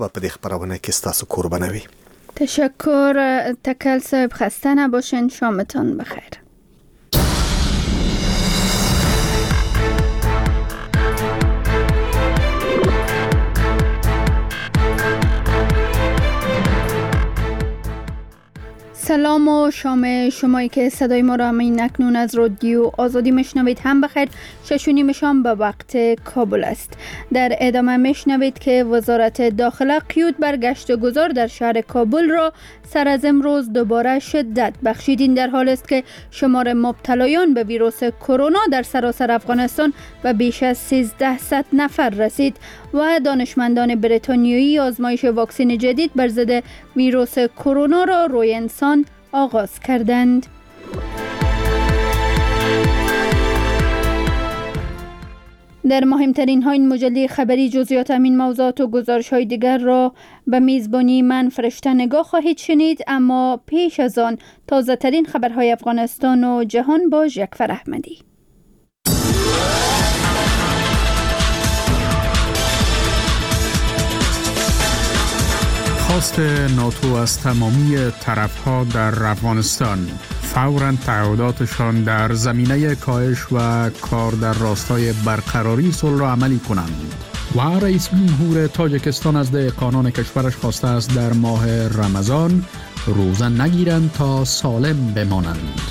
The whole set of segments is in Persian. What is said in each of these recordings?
و په دې خبرونه کې ستاسو قرباني وي. تشکر تکل صاحب، خسته نباشین، شامتان بخیر. سلام و شام شمایی که صدای ما را همین اکنون از رادیو آزادی میشنوید هم بخیر. 6:30 شام به وقت کابل است. در ادامه میشنوید که وزارت داخله قیود بر گشت و گذار در شهر کابل را سر از امروز دوباره شدت بخشید. این در حال است که شمار مبتلایان به ویروس کرونا در سراسر افغانستان به بیش از 1300 نفر رسید و دانشمندان بریتانیایی آزمایش واکسن جدید بر ضد ویروس کرونا را روی انسان آغاز کردند. در مهمترین ها این مجله خبری جزئیات همین موضوعات و گزارش های دیگر را به میزبانی من فرشته نگاه خواهید شنید، اما پیش از آن تازه ترین خبرهای افغانستان و جهان با ژکفر احمدی. خواست ناتو از تمامی طرف‌ها در افغانستان فوراً تعهداتشان در زمینه کاهش و کار در راستای برقراری صلح را عملی کنند. و رئیس جمهور تاجیکستان از دهقانان کشورش خواسته است در ماه رمضان روزه نگیرند تا سالم بمانند.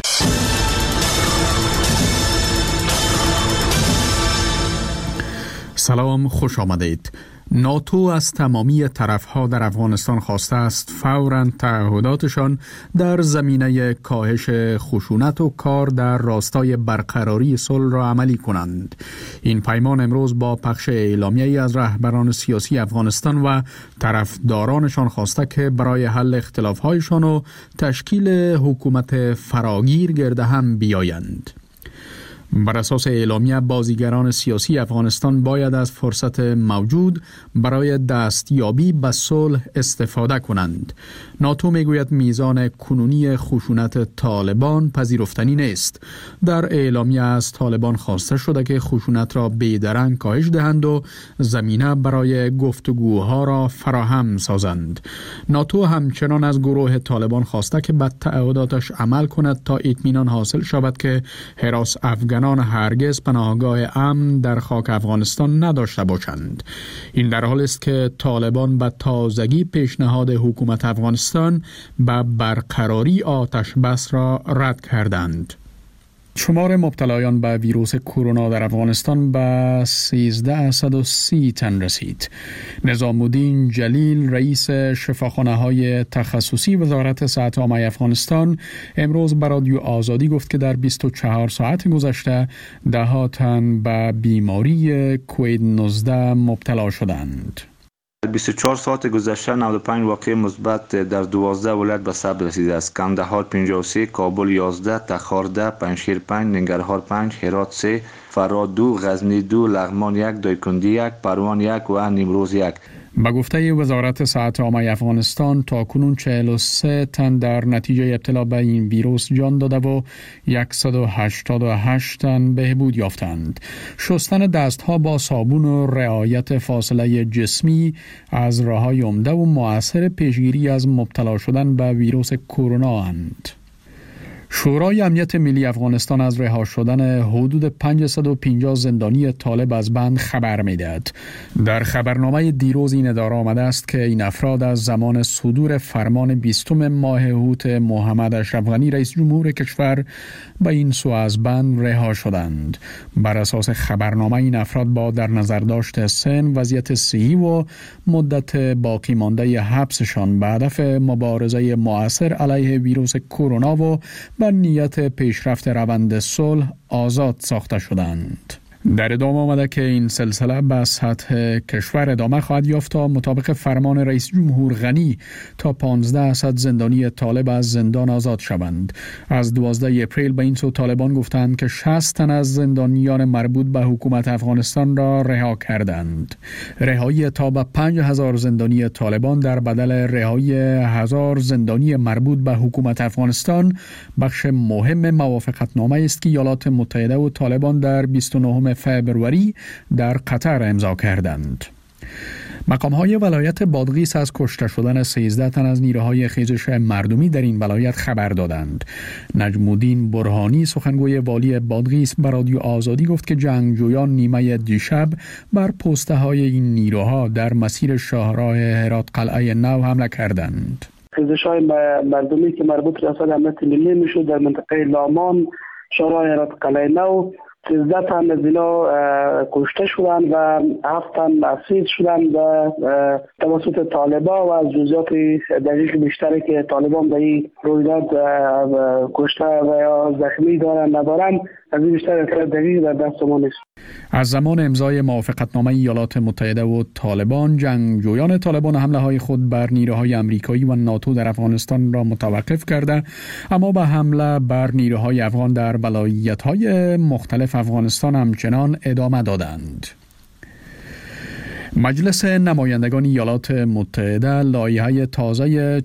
سلام، خوش آمدید. ناتو از تمامی طرف‌ها در افغانستان خواسته است فوراً تعهداتشان در زمینه کاهش خشونت و کار در راستای برقراری صلح را عملی کنند. این پیمان امروز با پخش اعلامیه‌ای از رهبران سیاسی افغانستان و طرفدارانشان خواسته که برای حل اختلاف‌هایشان و تشکیل حکومت فراگیر گرد هم بیایند. بر اساس اعلامیه بازیگران سیاسی افغانستان باید از فرصت موجود برای دستیابی به صلح استفاده کنند. ناتو میگوید میزان کنونی خشونت طالبان پذیرفتنی نیست. در اعلامیه از طالبان خواسته شده که خشونت را بیدرنگ کاهش دهند و زمینه برای گفتگوها را فراهم سازند. ناتو همچنان از گروه طالبان خواسته که به تعهداتش عمل کند تا اطمینان حاصل شود که هراس افغانان هرگز پناهگاه امن در خاک افغانستان نداشته باشند. این در حال است که طالبان به تازگی پیشنهاد حکومت افغانستان به برقراری آتش بس را رد کردند. شمار مبتلایان به ویروس کرونا در افغانستان به 1330 تن رسید. نظام الدین جلیل رئیس شفاخانه‌های تخصصی وزارت صحت عامه افغانستان امروز به رادیو آزادی گفت که در 24 ساعت گذشته 10 تن به بیماری کووید 19 مبتلا شدند. 24 ساعت گذشته 95 واقعه مثبت در 12 ولایت به ثبت رسیده است. کندهار 53، کابل 11، تخار 10، پنجشیر 5، ننگرهار 5، هرات 3، فراد 2، غزنی 2، لغمان 1، دایکنډي 1، پروان 1 و نیمروز 1. به گفته وزارت صحت عامه افغانستان تاکنون 43 تن در نتیجه ابتلا به این ویروس جان داده و 188 تن بهبود یافتند. شستن دستها با صابون و رعایت فاصله جسمی از راه‌های عمده و مؤثر پیشگیری از مبتلا شدن به ویروس کرونا اند. شورای امنیت ملی افغانستان از رها شدن حدود 550 زندانی طالب از بند خبر می‌دهد. در خبرنامه دیروز این اداره آمده است که این افراد از زمان صدور فرمان 20 ماه اوت محمد اشرف غنی رئیس جمهور کشور به این سو از بند رها شدند. بر اساس خبرنامه این افراد با در نظر داشت سن، وضعیت صحی و مدت باقی مانده حبسشان به هدف مبارزه مؤثر علیه ویروس کرونا و و نیت پیشرفت روند صلح آزاد ساخته شدند. در ادامه آمده که این سلسله به سطح کشور ادامه خواهد یافت تا مطابق فرمان رئیس جمهور غنی تا 1500 زندانی طالب از زندان آزاد شوند. از 12 اپریل به این سو طالبان گفتند که 60 تن از زندانیان مربوط به حکومت افغانستان را رها کردند. رهایی تا به 5000 زندانی طالبان در بدل رهایی 1000 زندانی مربوط به حکومت افغانستان بخش مهم موافقتنامه است که ایالات متحده و طالبان در 29 فبروری در قطر امضا کردند. مقام‌های ولایت بادغیس از کشته شدن 13 تن از نیروهای خیزش مردمی در این ولایت خبر دادند. نجم الدین برهانی سخنگوی والی بادغیس به رادیو آزادی گفت که جنگجویان نیمه دیشب بر پست‌های این نیروها در مسیر شاهراه هرات قلعه نو حمله کردند. خیزش‌های مردمی که مربوط به ریاست امنیت ملی میشد در منطقه لامان شاهراه هرات قلعه نو 13 تن از اینا کشته شدند و 7 تن اسیر شدند توسط طالبان و از جزئیات دقیق بیشتری که طالبان به این رویداد کشته و یا زخمی دارند ندارند از این بیشتر اطلاع دقیق در دست ما نیست. از زمان امضای موافقتنامه ایالات متحده و طالبان، جنگجویان طالبان حمله‌های خود بر نیروهای آمریکایی و ناتو در افغانستان را متوقف کرده، اما به حمله بر نیروهای افغان در ولایت‌های مختلف افغانستان همچنان ادامه دادند. مجلس نمایندگان ایالات متحده لایحه تازه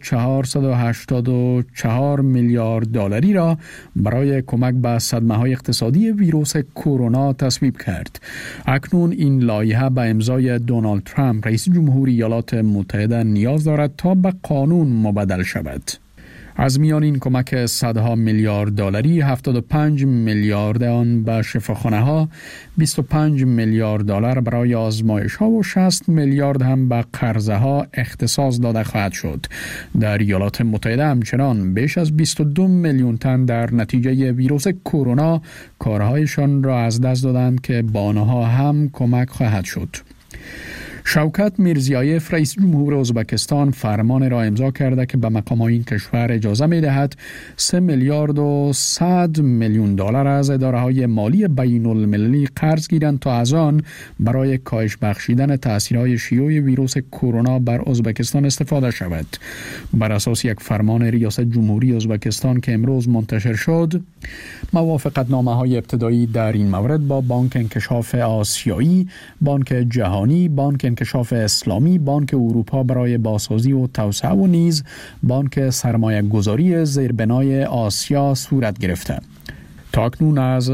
484 میلیارد دلاری را برای کمک به صدمه‌های اقتصادی ویروس کرونا تصویب کرد. اکنون این لایحه به امضای دونالد ترامپ رئیس جمهوری ایالات متحده نیاز دارد تا به قانون مبدل شود. از میان این کمک صدها میلیارد دلاری 75 میلیارد آن به شفاخانه‌ها، 25 میلیارد دلار برای آزمایش‌ها و 60 میلیارد هم به قرضه‌ها اختصاص داده خواهد شد. در ایالات متحده همچنان بیش از 22 میلیون تن در نتیجه ویروس کرونا کارهایشان را از دست دادند که به آنها هم کمک خواهد شد. شوکت میرزیایف رئیس جمهور ازبکستان فرمان را امضا کرده که به مقام‌های این کشور اجازه می‌دهد 3 میلیارد و 100 میلیون دلار از اداره‌های مالی بین‌المللی قرض گیرند تا از آن برای کاهش بخشیدن تأثیرهای شیوع ویروس کرونا بر ازبکستان استفاده شود. بر اساس یک فرمان ریاست جمهوری ازبکستان که امروز منتشر شد، موافقتنامه‌های ابتدایی در این مورد با بانک انکشاف آسیایی، بانک جهانی، بانک انکشاف اسلامی، بانک اروپا برای بازسازی و توسعه و نیز بانک سرمایه گذاری زیربنای آسیا صورت گرفته. تاکنون از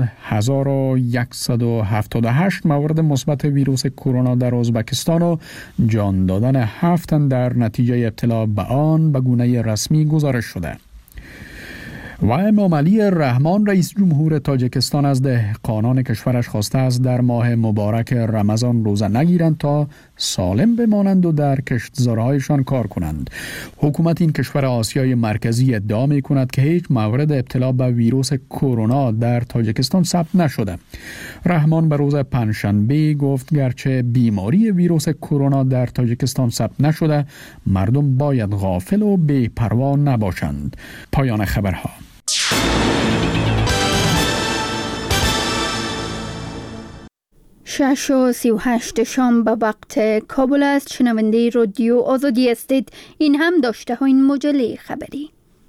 1178 مورد مثبت ویروس کرونا در ازبکستان و جان دادن 7 تن در نتیجه ابتلا به آن به گونه رسمی گزارش شده. و امام علی رحمان رئیس جمهور تاجیکستان از دهقانان کشورش خواسته است در ماه مبارک رمضان روزه نگیرند تا سالم بمانند و در کشتزارهایشان کار کنند. حکومت این کشور آسیای مرکزی ادعا می کند که هیچ مورد ابتلا به ویروس کرونا در تاجیکستان ثبت نشده. رحمان به روز پنجشنبه گفت گرچه بیماری ویروس کرونا در تاجیکستان ثبت نشده، مردم باید غافل و بی‌پروا نباشند. پایان خبرها. 6:38 شام به وقت کابل است. شنونده رادیو آزادی استید. این هم داشته ها این مجله خبری.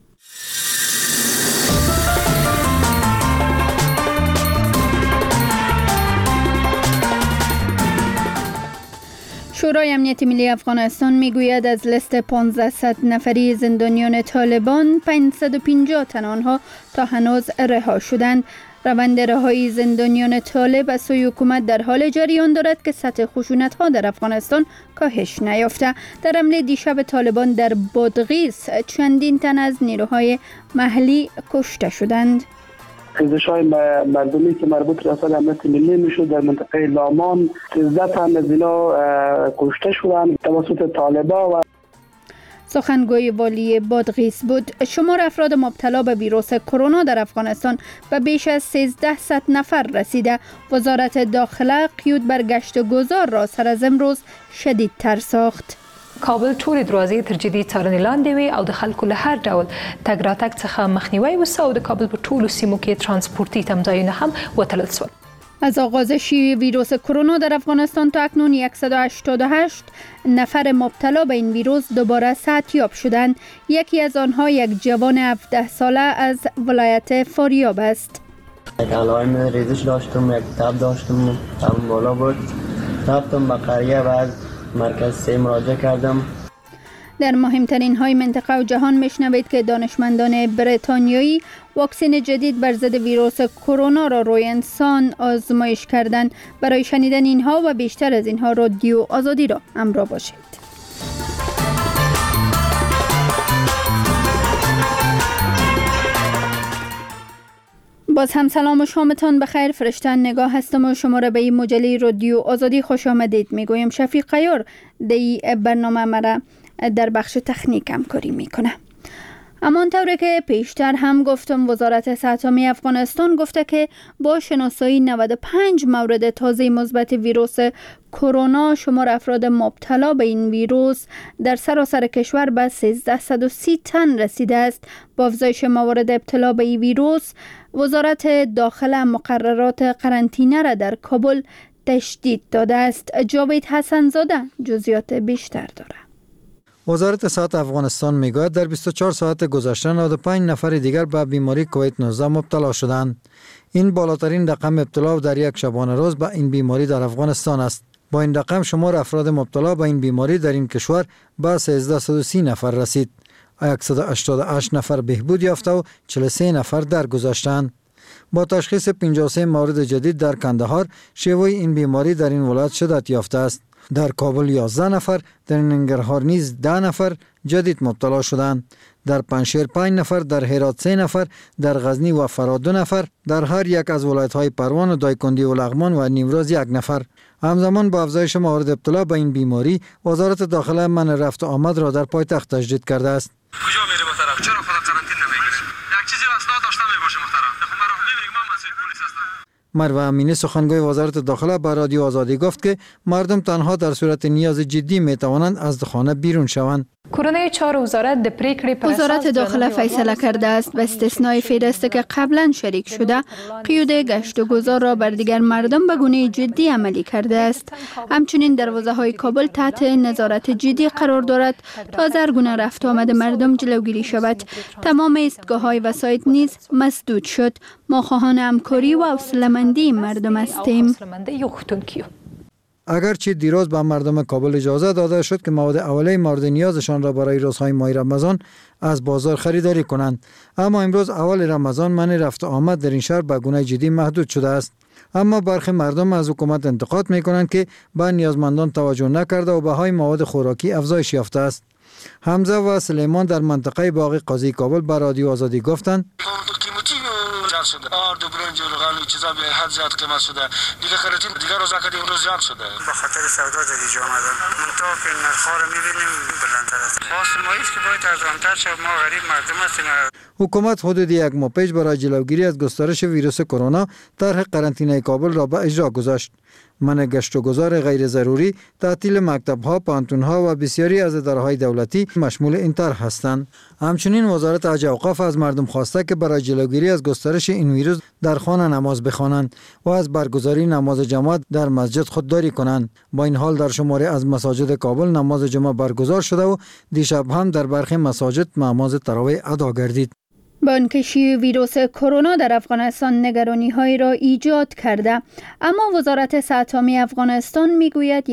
شورای امنیت ملی افغانستان میگوید از لیست 1500 نفری زندانیان طالبان 550 تن آنها تا هنوز رها شدند. روند رهایی زندانیان طالب از سوی حکومت در حال جریان دارد که سطح خشونت‌ها در افغانستان کاهش نیافته. در حمله دیشب طالبان در بادغیس چندین تن از نیروهای محلی کشته شدند. خیزش‌های مردمی که مربوط به ریاست امنیت ملی میشد در منطقه لامان 13 تن از اینا کشته شدند توسط طالبان. و سخنگوی والی بادغیس بود. شمار افراد مبتلا به ویروس کرونا در افغانستان به بیش از 1300 نفر رسیده. وزارت داخله قیود بر گشت و گذار را سر از امروز شدیدتر ساخت. کابل ټول دروازې تر جدي څارنې لاندې وي او د خلکو له هر ډول تګ راتګ څخه مخنیوی وسو او د کابل په ټولو سیمو کې ترانسپورتي تمځایونه هم وتړل شول. از آغاز شیوع ویروس کرونا در افغانستان تا اکنون 188 نفر مبتلا به این ویروس دوباره صحتیاب شدند. یکی از آنها یک جوان 17 ساله از ولایت فاریاب است. علائم ریزش داشتم، یک تب داشتم، تبم بالا بود. رفتم به قریه و از مرکز 3 مراجعه کردم. در مهمترین های منطقه و جهان میشنوید که دانشمندان بریتانیایی واکسن جدید بر ضد ویروس کرونا را روی انسان آزمایش کردند. برای شنیدن اینها و بیشتر از اینها رادیو آزادی را همراه باشید. باز هم سلام و شامتان بخیر. فرشتن نگاه هستم و شما را به این مجله رادیو آزادی خوش آمدید میگویم. شفیق قیار دی برنامه مرا در بخش تکنیک همکاری میکنه. همانطور که پیشتر هم گفتم، وزارت صحت عامه افغانستان گفته که با شناسایی 95 مورد تازه مثبت ویروس کرونا، شمار افراد مبتلا به این ویروس در سراسر کشور به 1330 تن رسیده است. با افزایش موارد ابتلا به این ویروس، وزارت داخله مقررات قرنطینه را در کابل تشدید داده است. جاوید حسن زاده جزئیات بیشتر دارد. وزارت صحت افغانستان میگوید در 24 ساعت گذشته 95 نفر دیگر به بیماری کووید 19 مبتلا شدند. این بالاترین رقم ابتلا در یک شبانه روز به این بیماری در افغانستان است. با این رقم شمار افراد مبتلا به این بیماری در این کشور به 1330 نفر رسید. 188 نفر بهبود یافته و 43 نفر درگذشتند. با تشخیص 53 مورد جدید در کندهار، شیوع این بیماری در این ولایت شدت یافته است. در کابل 11 نفر، در ننگرهار نیز 10 نفر جدید مبتلا شدند. در پنجشیر 5 نفر، در هرات 3 نفر، در غزنی و فرا 2 نفر، در هر یک از ولایت‌های پروان و دایکنډي و لغمان و نیمروز 1 نفر. همزمان با افزایش موارد ابتلا به این بیماری، وزارت داخله منع رفت و آمد را در پایتخت تجدید کرده است. کجا میری محترم؟ چرا خودت قرنطینه نمیگیری؟ یک چیزی اصلا داشته میباشه محترم. خب من میگم من مسئول پلیس هستم. مروه امینی سخنگوی وزارت داخله به رادیو آزادی گفت که مردم تنها در صورت نیاز جدی می توانند از خانه بیرون شوند. کورنۍ چارو وزارت داخله فیصله کرده است به استثنای فهرستی که قبلا شریک شده، قیود گشت و گذار را بر دیگر مردم به گونه جدی عملی کرده است. همچنین دروازه‌های کابل تحت نظارت جدی قرار دارد تا از هر گونه رفت و آمد مردم جلوگیری شود. تمام ایستگاه‌های وسایط نیز مسدود شد. ما خواهان همکاری و حوصله‌مندی مردم هستیم. اگرچه دیروز به مردم کابل اجازه داده شد که مواد اولیه مورد نیازشان را برای روزهای ماه رمضان از بازار خریداری کنند، اما امروز اول رمضان منع رفت و آمد در این شهر به گونه جدی محدود شده است. اما برخی مردم از حکومت انتقاد می کنند که به نیازمندان توجه نکرده و بهای مواد خوراکی افزایش یافته است. حمزه و سلیمان در منطقه باغ قاضی کابل به رادیو آزادی گفتند شده. دو برنج و روغن و چیزا به حد زیاد قیمت شده. دیگه خریدیم دیگه روزا که امروز زیاد شده. به خاطر سودا دیگه آمدن. منتها که نرخ‌ها رو می‌بینیم بلندتر است. خاص ما است که باید ارزان‌تر شه. ما غریب مردم هستیم. حکومت حدود 1 ماه پیش برای جلوگیری از گسترش ویروس کرونا طرح قرنطینه کابل را به اجرا گذاشت. منع گشت و گذار غیر ضروری، تعطیل مکتب‌ها، پانتون‌ها و بسیاری از اداره‌های دولتی مشمول این طرح هستند. همچنین وزارت حج و اوقاف از مردم خواسته که برای جلوگیری از گسترش این ویروس در خانه نماز بخوانند و از برگزاری نماز جماعت در مسجد خودداری کنند. با این حال در شماری از مساجد کابل نماز جمعه برگزار شده و دیشب هم در برخی مساجد نماز تراویح ادا گردید. بانکشی ویروس کرونا در افغانستان نگرانی‌هایی را ایجاد کرده، اما وزارت صحت عامه افغانستان میگوید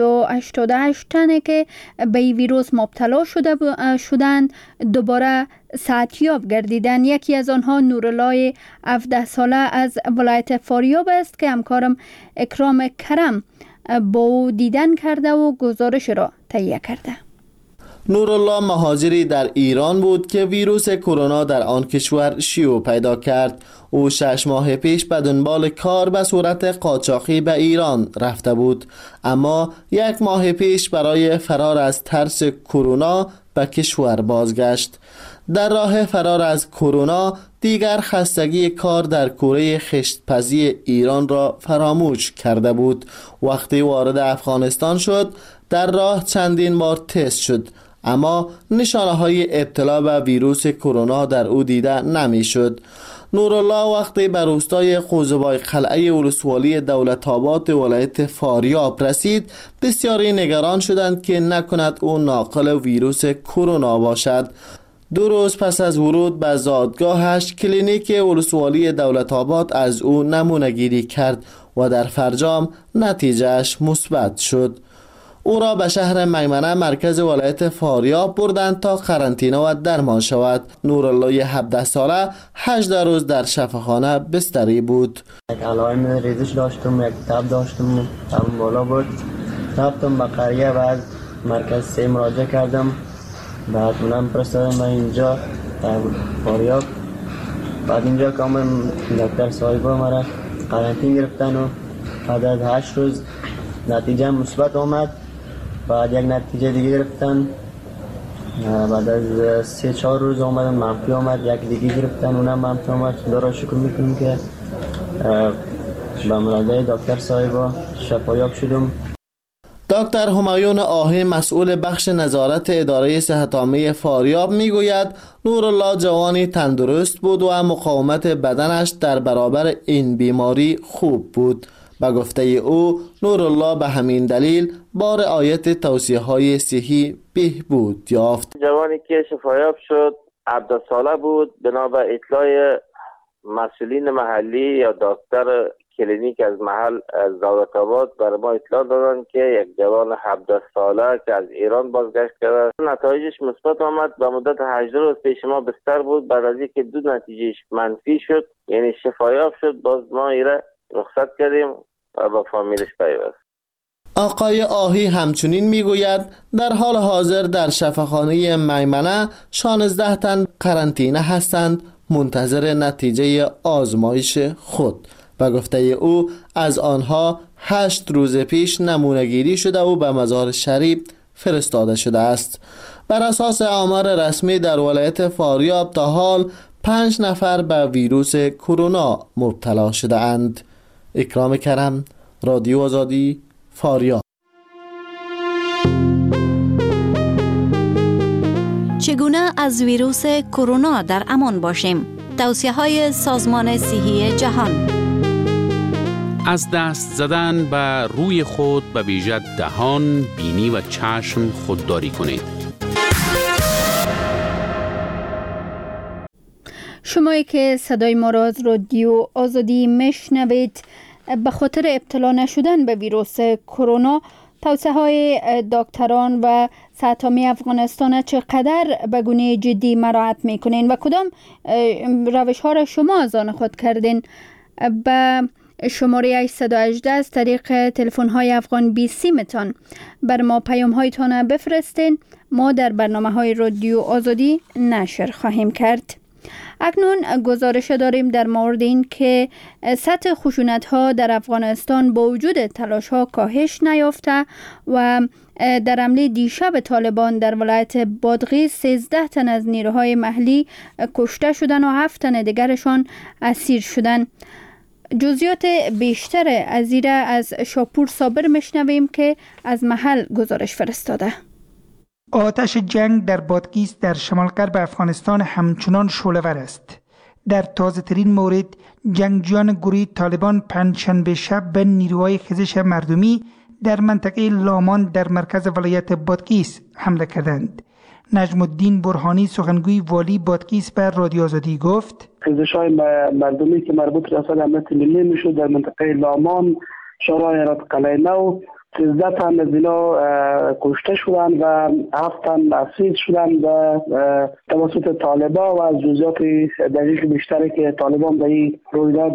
188 تن که به ویروس مبتلا شدند دوباره صحتیاب گردیدند. یکی از آنها نورالله 17 ساله از ولایت فاریاب است که همکارم اکرام کرم با او دیدن کرده و گزارش را تهیه کرده. نورالله مهاجری در ایران بود که ویروس کرونا در آن کشور شیوع پیدا کرد. او 6 ماه پیش به دنبال کار به صورت قاچاقی به ایران رفته بود، اما 1 ماه پیش برای فرار از ترس کرونا به کشور بازگشت. در راه فرار از کرونا دیگر خستگی کار در کوره خشتپزی ایران را فراموش کرده بود. وقتی وارد افغانستان شد در راه چندین بار تست شد، اما نشانه های ابتلا به ویروس کرونا در او دیده نمی شد. نورالله وقتی به روستای قوزبای قلعه ولسوالی دولت‌آباد ولایت فاریاب رسید، بسیاری نگران شدند که نکند او ناقل ویروس کرونا باشد. 2 روز پس از ورود به زادگاهش کلینیک ولسوالی دولت‌آباد از او نمونه گیری کرد و در فرجام نتیجهش مثبت شد. او را به شهر میمنه مرکز ولایت فاریاب بردند تا قرنطینه و درمان شود. نورالله 17 ساله 18 روز در شفاخانه بستری بود. یک علائم ریزش داشتم، یک تب داشتم، تبم بالا بود. رفتم به قریه و از مرکز 3 مراجعه کردم. بعد اونم فرستادم من اینجا در فاریاب. بعد اینجا که آمدم دکتر صاحبا مرا قرنطینه گرفتن و بعد از 8 روز نتیجه مثبت آمد. بعد یک نتیجه دیگه گرفتن. بعد از 3-4 روز آمدن منفی آمد. یک دیگه گرفتن اونم منفی آمد. خدا را شکر میکنم که به مراجعه دکتر صاحبا شفایاب شدم. دکتر همایون آهی مسئول بخش نظارت اداره صحت عامه فاریاب میگوید نورالله جوانی تندرست بود و مقاومت بدنش در برابر این بیماری خوب بود. به گفته او نورالله به همین دلیل با رعایت توصیه‌های صحی بهبود یافت. جوانی که شفایاب شد 17 ساله بود. بنا به اطلاع مسئولین محلی یا دکتر کلینیک از محل از دولت‌آباد برای ما اطلاع دادن که یک جوان 17 ساله که از ایران بازگشت کرده نتایجش مثبت آمد. به مدت 18 روز پیش ما بستر بود. بعد از اینکه 2 نتیجهش منفی شد یعنی شفایاب شد باز ما ایره رخصت کردیم و با فامیلش پیوست. آقای آهی همچنین میگوید در حال حاضر در شفاخانه میمنه 16 تن قرنطینه هستند منتظر نتیجه آزمایش خود. به گفته او از آنها 8 روز پیش نمونه گیری شده و به مزار شریف فرستاده شده است. بر اساس آمار رسمی در ولایت فاریاب تا حال 5 نفر به ویروس کرونا مبتلا شده اند. اکرام کرم، رادیو آزادی، فاریاب. چگونه از ویروس کرونا در امان باشیم؟ توصیه‌های سازمان صحی جهان. از دست زدن به روی خود به ویژه دهان، بینی و چشم خودداری کنید. شمایی که صدای ما را از رادیو آزادی میشنوید، به خاطر ابتلا نشدن به ویروس کرونا توصیه های دکتران و صحت عامه افغانستان چقدر به گونه جدی مراعات میکنین و کدام روش ها را شما از آن خود کردین؟ به شماره 818 از طریق تلفن های افغان 20 متان بر ما پیام هایتان بفرستین. ما در برنامه های رادیو آزادی نشر خواهیم کرد. اکنون گزارش داریم در مورد این که سطح خشونت ها در افغانستان با وجود تلاش ها کاهش نیافته و در حمله دیشب طالبان در ولایت بادغیس 13 تن از نیروهای محلی کشته شدند و 7 تن دیگرشان اسیر شدند. جزئیات بیشتر از زیر از شاپور صابر میشنویم که از محل گزارش فرستاده. آتش جنگ در بادغیس در شمال غرب افغانستان همچنان شعله‌ور است. در تازه ترین مورد جنگجویان گروه طالبان پنجشنبه شب به نیروهای خیزش مردمی در منطقه لامان در مرکز ولایت بادغیس حمله کردند. نجم الدین برهانی سخنگوی والی بادغیس به رادیو آزادی گفت: خیزش‌های مردمی که مربوط به ریاست امنیت ملی میشد در منطقه لامان، شورای هرات قلعه نو 13 تن از اینا کشته شدند و 7 تن اسیر شدند توسط طالبان و از جزئیات دقیق بیشتری که طالبان به این رویداد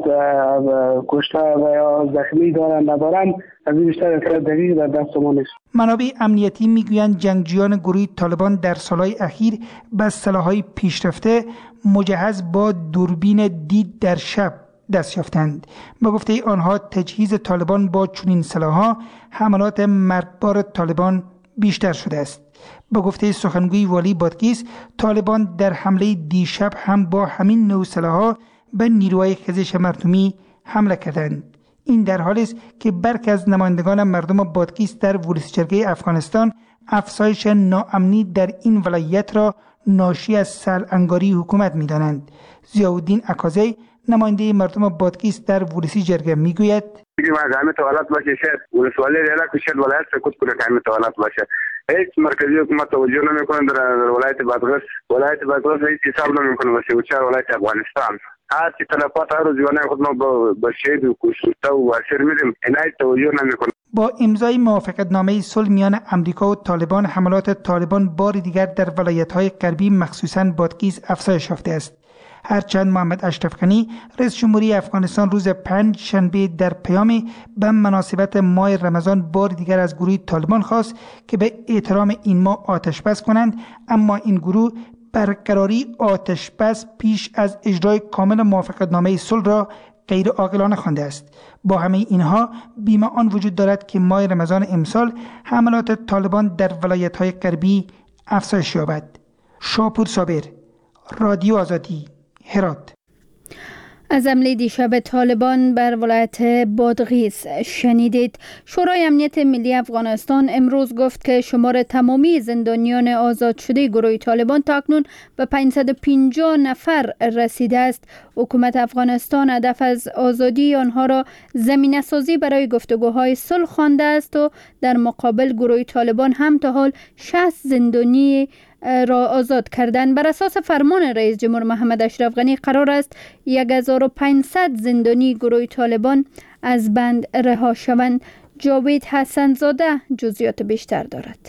کشته و یا زخمی دارند ندارند از این بیشتر اطلاع دقیق در دست ما نیست. منابع امنیتی میگویند جنگجویان گروه طالبان در سالهای اخیر به سلاح‌های پیشرفته مجهز با دوربین دید در شب دست یافتند. با گفته آنها تجهیز طالبان با چنین سلاح‌ها حملات مرگبار طالبان بیشتر شده است. با گفته سخنگوی والی بادغیس طالبان در حمله دیشب هم با همین نوع سلاح‌ها به نیروهای خیزش مردمی حمله کردند. این در حالی است که برخی از نمایندگان مردم بادغیس در ولایت‌جرگه افغانستان افزایش ناامنی در این ولایت را ناشی از سرانگاری حکومت می‌دانند. ضیاءالدین اکازی نماینده مردم بادغیس در ولسی جرگه میگوید: همه توالت باشه شاید ولسوالی ریالا که شاید ولایت سکوت کنه که همه توالت باشه. هیچ مرکزی حکومت توجه نمیکنه در ولایت بادغیس. ولایت بادغیس هیچ حساب نمیکنه باشه و چه ولایت افغانستان. هر چی تلفات هر روز یوانه خود ما با شهید و کشته و اسیر میدیم عنایت توجه نمیکنه. با امضای موافقتنامه صلح میان امریکا و طالبان، حملات طالبان بار دیگر در ولایت‌های غربی مخصوصاً بادغیس افزایش یافته است. هرچند محمد اشرف غنی رئیس جمهوری افغانستان روز 5 شنبه در پیامی به مناسبت ماه رمضان بار دیگر از گروه طالبان خواست که به احترام این ماه آتش بس کنند، اما این گروه برقراری آتش بس پیش از اجرای کامل موافقتنامه صلح را غیر عاقلانه خوانده است. با همه اینها بیم آن وجود دارد که ماه رمضان امسال حملات طالبان در ولایت‌های غربی افزایش یابد. شاپور صابر، رادیو آزادی، هرات. از حمله دیشب طالبان بر ولایت بادغیس شنیدید. شورای امنیت ملی افغانستان امروز گفت که شمار تمامی زندانیان آزاد شده گروه طالبان تاکنون به 550 نفر رسیده است. حکومت افغانستان هدف از آزادی آنها را زمینه سازی برای گفتگوهای صلح خوانده است و در مقابل گروه طالبان هم تا حال 60 زندانی را آزاد کردند. بر اساس فرمان رئیس جمهور محمد اشرف غنی قرار است 1500 زندانی گروه طالبان از بند رها شوند. جاوید حسن زاده جزئیات بیشتر دارد.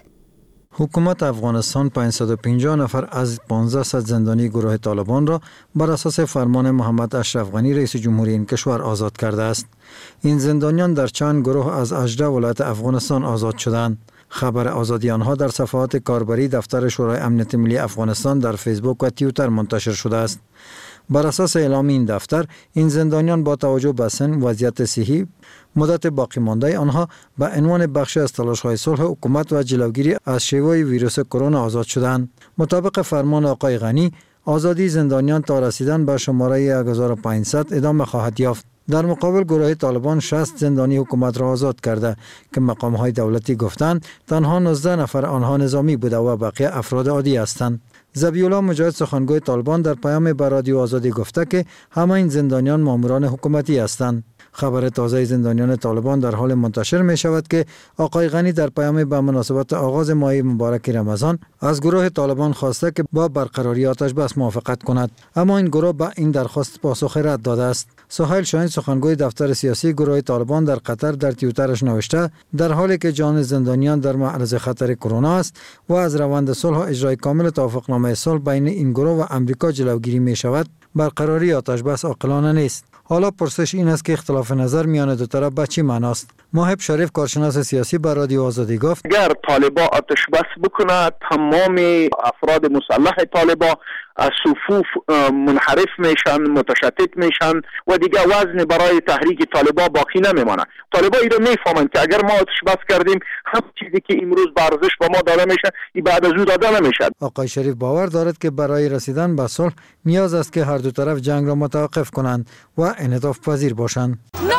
حکومت افغانستان 550 نفر از 1500 زندانی گروه طالبان را بر اساس فرمان محمد اشرف غنی رئیس جمهوری این کشور آزاد کرده است. این زندانیان در چند گروه از 18 ولایت افغانستان آزاد شدند. خبر آزادی آنها در صفحات کاربری دفتر شورای امنیت ملی افغانستان در فیسبوک و توییتر منتشر شده است. بر اساس اعلام این دفتر، این زندانیان با توجه به سن، وضعیت صحی، مدت باقی مانده آنها به عنوان بخشی از تلاش‌های صلح حکومت و جلوگیری از شیوع ویروس کرونا آزاد شدند. مطابق فرمان آقای غنی، آزادی زندانیان تا رسیدن به شماره 1500 ادامه خواهد یافت. در مقابل گروه طالبان 60 زندانی حکومت را آزاد کرده که مقام‌های دولتی گفتند تنها 19 نفر آنها نظامی بوده و بقیه افراد عادی هستند. ذبیح‌الله مجاهد سخنگوی طالبان در پیام به رادیو آزادی گفته که همه این زندانیان ماموران حکومتی هستند. خبر تازه زندانیان طالبان در حال منتشر می شود که آقای غنی در پیام به مناسبت آغاز ماه مبارک رمضان از گروه طالبان خواسته که با برقراری آتش بس موافقت کند، اما این گروه به این درخواست پاسخ رد داده است. سهیل شاهین سخنگوی دفتر سیاسی گروه طالبان در قطر در توییترش نوشته در حالی که جان زندانیان در معرض خطر کرونا است و از روند صلح و اجرای کامل توافقنامه صلح بین این گروه و امریکا جلوگیری می شود، برقراری آتش بس عاقلانه نیست. حالا پرسش این است که اختلاف نظر میان دو طرف به چی معناست؟ محب شریف کارشناس سیاسی بر رادیو آزادی گفت اگر طالبا آتش بس بکنه تمام افراد مسلح طالبا از صفوف منحرف میشن، متشتت میشن و دیگه وزن برای تحریک طالبا باقی نمیمانه. طالبا این رو میفهمند که اگر ما آتش بس کردیم هم چیزی که امروز به ارزش به ما داده میشه این بعد از او داده نمیشه. آقای شریف باور دارد که برای رسیدن به صلح نیاز است که هر دو طرف جنگ را متوقف کنند و انعطاف پذیر باشند. 9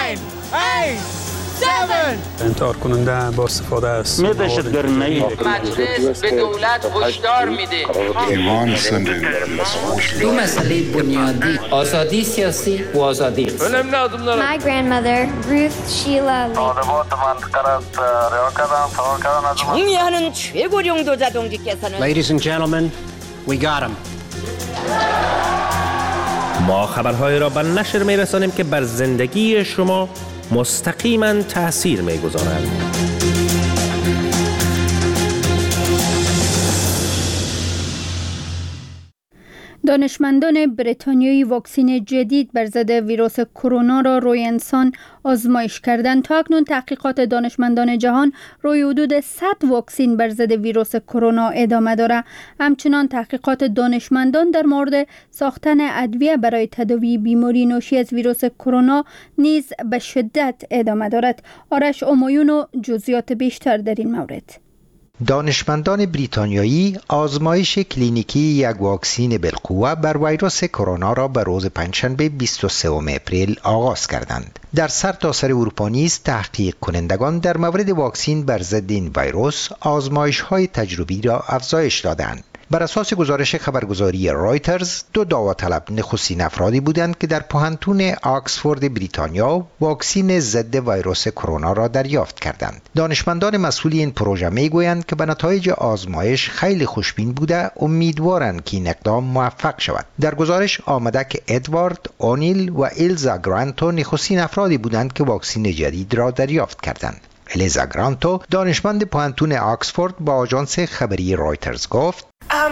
8 7 انکار کننده با استفاده از دهشتگری مجلس به دولت هشدار میده دو مسئله بنیادی آزادی سیاسی و آزادی My grandmother Ruth Sheila 정의하는 최고령도자 동지께서는 Ladies and gentlemen, we got him. ما خبرهای را به نشر می‌رسانیم که بر زندگی شما مستقیما تأثیر می‌گذارند. دانشمندان بریتانیایی واکسن جدید بر ضد ویروس کرونا را روی انسان آزمایش کردند. تا اکنون تحقیقات دانشمندان جهان روی حدود 100 واکسن بر ضد ویروس کرونا ادامه دارد. همچنان تحقیقات دانشمندان در مورد ساختن ادویه برای تداوی بیماری ناشی از ویروس کرونا نیز به شدت ادامه دارد. آرش امایون جزئیات بیشتر در این مورد. دانشمندان بریتانیایی آزمایش کلینیکی یک واکسن بالقوه بر ویروس کرونا را به روز پنجشنبه 23 اپریل آغاز کردند. در سرتاسر اروپا نیز تحقیق کنندگان در مورد واکسن بر ضد این ویروس آزمایش‌های تجربی را افزایش دادند. بر اساس گزارش خبرگزاری رایترز، 2 داوطلب نخستین افرادی بودند که در پوهنتون آکسفورد بریتانیا واکسن ضد ویروس کرونا را دریافت کردند. دانشمندان مسئول این پروژه میگویند که به نتایج آزمایش خیلی خوشبین بوده، امیدوارند که این اقدام موفق شود. در گزارش آمده که ادوارد اونیل و ایلزا گرانتو نخستین افرادی بودند که واکسن جدید را دریافت کردند. الیزا گرانتو دانشمند پوهنتون آکسفورد با آژانس خبری رایترز گفت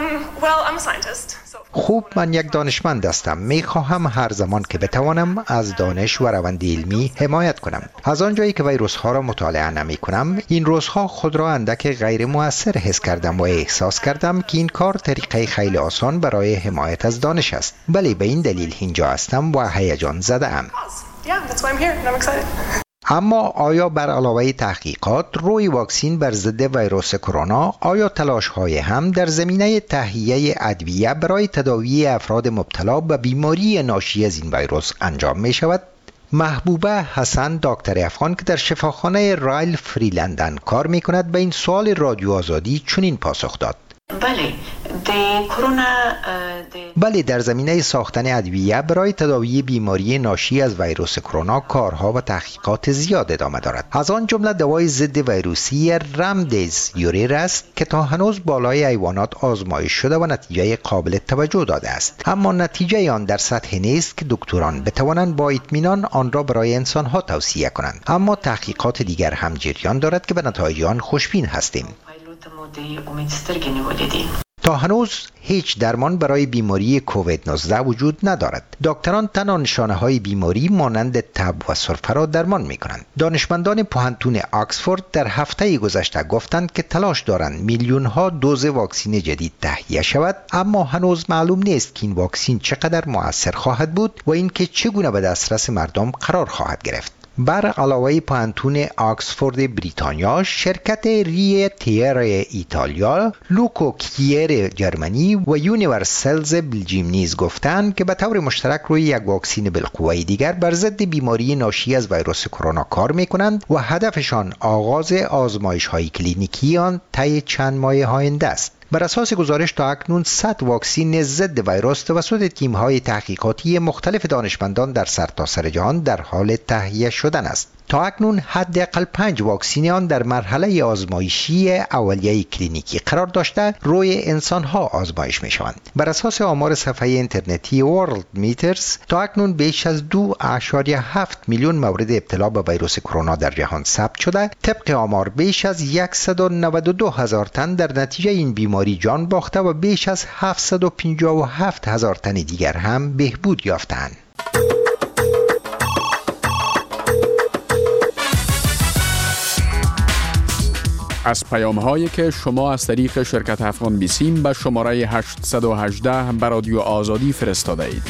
خوب، من یک دانشمند هستم. می خواهم هر زمان که بتوانم از دانش و روند علمی حمایت کنم. از آنجایی که ویروس ها را مطالعه نمی کنم، این روزها خود را اندک غیر مؤثر حس کردم و احساس کردم که این کار طریقه خیلی آسان برای حمایت از دانش است. ولی به این دلیل اینجا هستم و هیجان زده ام. اما آیا بر علاوه تحقیقات روی واکسین بر ضد ویروس کرونا، آیا تلاش‌های هم در زمینه تهیه ادویه برای تداوی افراد مبتلا به بیماری ناشی از این ویروس انجام می شود؟ محبوبه حسن، دکتر افغان که در شفاخانه رایل فری لندن کار می کند، به این سوال رادیو آزادی چنین پاسخ داد: بله، در زمینه ساختن ادویه برای تداوی بیماری ناشی از ویروس کرونا کارها و تحقیقات زیاد ادامه دارد. از آن جمله دوای ضد ویروسی رمدزیویر است که تا هنوز بالای حیوانات آزمایش شده و نتیجه قابل توجه داده است، اما نتیجه آن در سطح نیست که دکتران بتوانند با اطمینان آن را برای انسانها توصیه کنند. اما تحقیقات دیگر هم جریان دارد که به نتایج آن خوشبین هستیم. تا هنوز هیچ درمان برای بیماری کووید 19 وجود ندارد. دکتران تنها نشانه‌های بیماری مانند تب و سرفه را درمان می‌کنند. دانشمندان پوهنتون آکسفورد در هفته گذشته گفتند که تلاش دارند میلیون‌ها دوز واکسن جدید تهیه شود، اما هنوز معلوم نیست که این واکسن چقدر مؤثر خواهد بود و اینکه چگونه به دسترس مردم قرار خواهد گرفت. بر علاوه پوهنتون آکسفورد بریتانیا، شرکت ری تیر ایتالیا، لوکو کیر جرمنی و یونیورسلز بلژیم نیز گفتند که به طور مشترک روی یک واکسن بالقوه دیگر بر ضد بیماری ناشی از ویروس کرونا کار می‌کنند و هدفشان آغاز آزمایش‌های کلینیکی آن طی چند ماه آینده است. بر اساس گزارش تا اکنون 100 واکسن ضد ویروس توسط تیم‌های تحقیقاتی مختلف دانشمندان در سرتاسر جهان در حال تهیه شدن است. تا اکنون حداقل 5 واکسن آن در مرحله آزمایشی اولیه کلینیکی قرار داشته روی انسان‌ها آزمایش می‌شوند. بر اساس آمار صفحه اینترنتی ورلد میترز تا اکنون بیش از 2.7 میلیون مورد ابتلا به ویروس کرونا در جهان ثبت شده. طبق آمار بیش از 192,000 تن در نتیجه این بیماری جان باخته و بیش از 757,000 تن دیگر هم بهبود یافتند. از پیام‌هایی که شما از طریق شرکت افغان بیسیم به شماره 818 به رادیو آزادی فرستاده اید.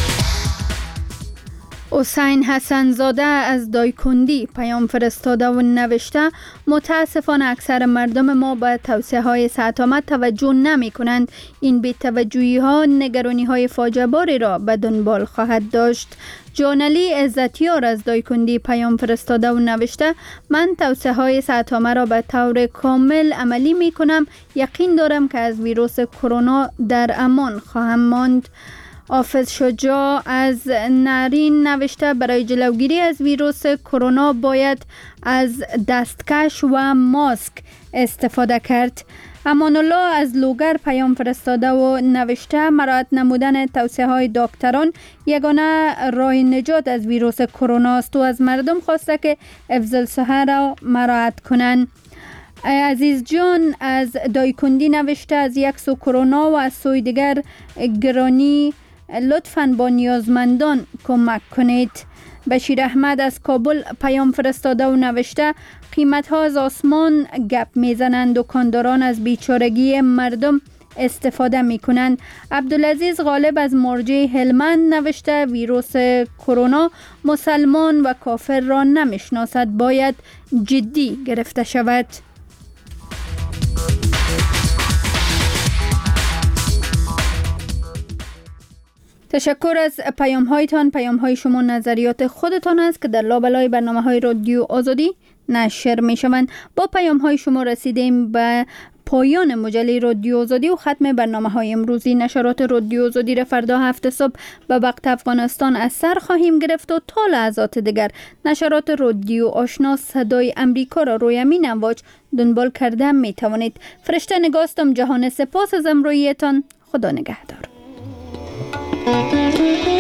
حسین حسن زاده از دایکندی پیام فرستاده و نوشته: متاسفانه اکثر مردم ما به توصیه های صحت آمد توجه نمی کنند. این بی‌توجهی ها نگرانی های فاجعه باری را به دنبال خواهد داشت. جانلی عزتیار از دایکندی پیام فرستاده و نوشته: من توصیه های صحت عامه را به طور کامل عملی می کنم. یقین دارم که از ویروس کرونا در امان خواهم ماند. حافظ شجاع از نارین نوشته: برای جلوگیری از ویروس کرونا باید از دستکش و ماسک استفاده کرد. امان الله از لوگر پیام فرستاده و نوشته: مراعات نمودن توصیه های دکتران یگانه راه نجات از ویروس کرونا است و از مردم خواسته که حفظ الصحه را مراعات کنند. عزیز جان از دایکندی نوشته: از یک سو کرونا و از سوی دیگر گرانی، لطفاً با نیازمندان کمک کنید. بشیر احمد از کابل پیام فرستاده و نوشته: قیمت ها از آسمان گپ میزنند، دکانداران از بیچارگی مردم استفاده می کنند. عبدالعزیز غالب از مرجع هلمند نوشته: ویروس کرونا مسلمان و کافر را نمیشناسد، باید جدی گرفته شود. تشکر از پیام هایتان. پیام های شما نظریات خودتان است که در لابلای برنامه های رادیو آزادی نشر می شوند. با پیام های شما رسیدیم به پایان مجله رادیو آزادی و ختم برنامه های امروزی. نشرات رادیو آزادی را فردا 7 صبح به وقت افغانستان از سر خواهیم گرفت و تا لحظات دیگر نشرات رادیو آشنا صدای امریکا را روی امین امواج دنبال کرده می توانید. فرشته نگاستم جهان، سپاس از امرویتان. خدا نگهدار.